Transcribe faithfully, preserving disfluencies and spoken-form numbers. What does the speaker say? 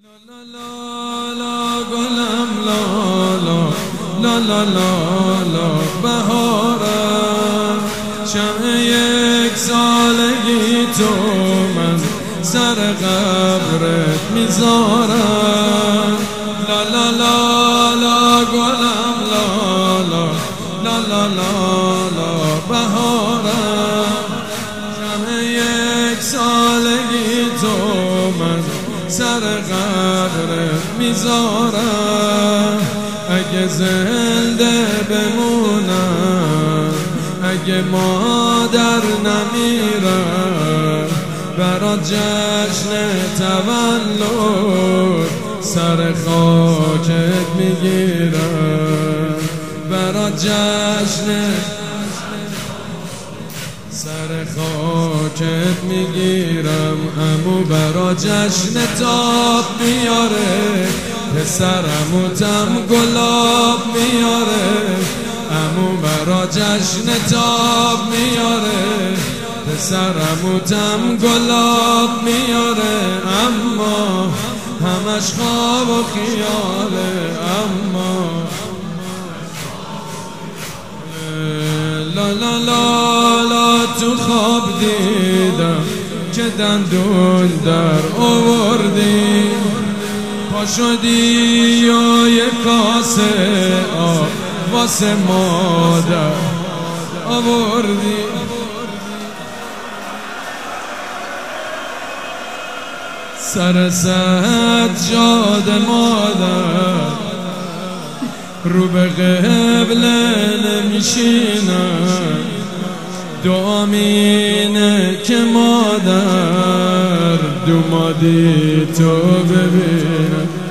لا لا لا گلم لا لا لا لا لا لا بهارم شمع یک سالگی تو من سر قبرت میذارم لا لا لا لا گلم لا لا لا لا لا لا بهارم شمع یک سالگی تو من سر قبرت میذارم اگه زنده بمونم اگه مادر نمیرم برات جشن تولد سر خاکت میگیرم برات جشن سر خاکت میگیرم عمو برا جشن تاب میاره پسرمو تم گلاب میاره عمو برا جشن تاب میاره پسرمو تم گلاب میاره اما همش خواب و خیاله اما لا لا لا لا تو خواب دیدم که دندون در آوردی پا شدی یا یک کاسه آب واسه مادر آوردی سر سجاد مادر رو به قبله نمیشینم دعا مینه که مادر دومادی تو ببینم